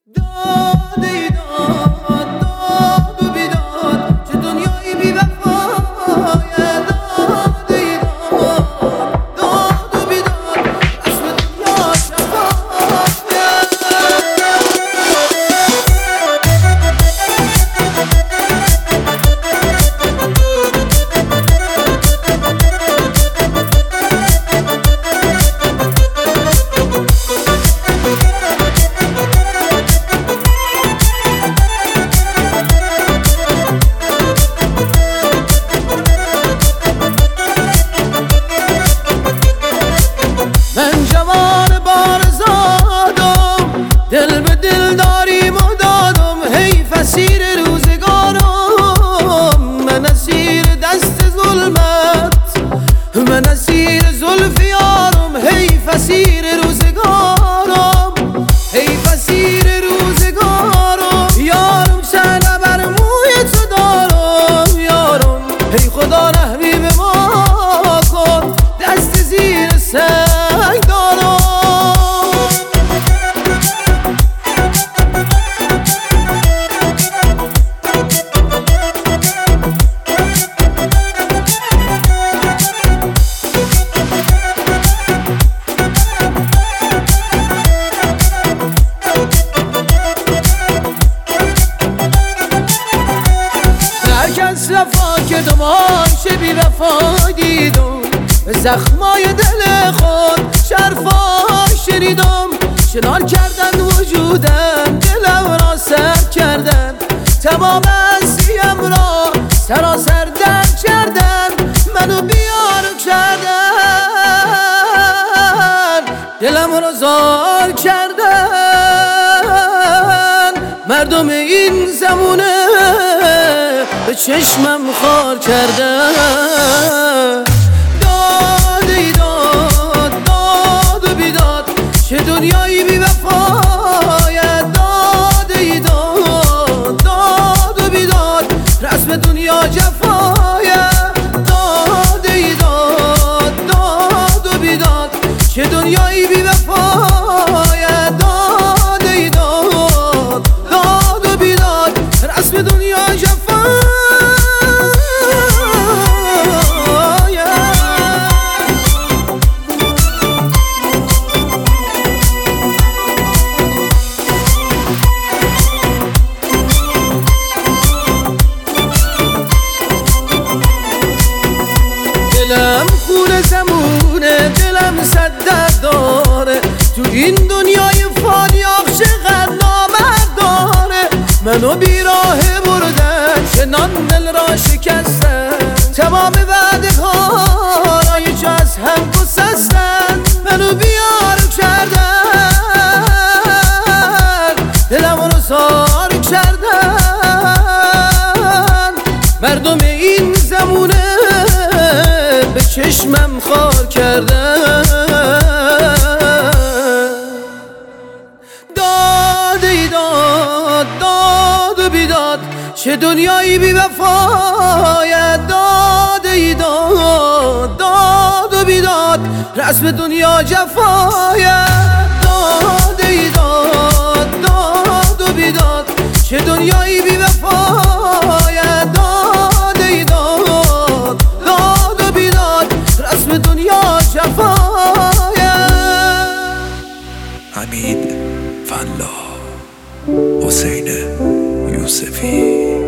داد ای داد داد و بیداد چه دنیایی بی وفایه. داد ای داد داد و بیداد رسم دنیا شفایه. من جوان بارزادم، دل به دل داریم و دادم، حیف اسیر روزگارم. من اسیر دست ظلمت، من اسیر زلف یارم، حیف اسیر روزگارم، حیف اسیر روزگارم. یارم سنه بر موی تو دارم، یارم ای خدا رحمی به ما کن، دست زیر سنگ دارم. هرکس وفا که دماغش بی وفا دیدم، به زخمای دل خود شرفا شنیدم. شنان کردن وجودم، دلم را سرد کردن، تمام هستیم را سراسر درد کردن، منو بیار کردن، دلم را زار کردن. مردم این زمونه به چشمم خار کردن. داد ای داد داد و بیداد چه دنیایی بی وفایه. داد ای داد داد و بیداد رسم دنیا جفایه. داد ای داد داد و بیداد چه دنیایی بی وفایه. داد ای داد داد و بیداد رسم دنیا جفایه. دلم خون زمونه، دلم صد درد داره، تو این دنیای فانیاب چقدر نامرداره. منو بیراه بردن، چنان دل را شکستن، تمام وعده ها را یه جا از هم گسستن. منو بیار کردن، دلم رو زار کردن. مردم این زمونه به چشمم خار کردن. داد ای داد داد و بیداد چه دنیایی بی وفایه. داد ای داد داد و بیداد رسم دنیا جفایه. داد ای داد داد و بیداد چه دنیایی بی وفایه. داد ای داد داد و بیداد رسم دنیا جفایه. حمید فلاح، حسین یوسفی.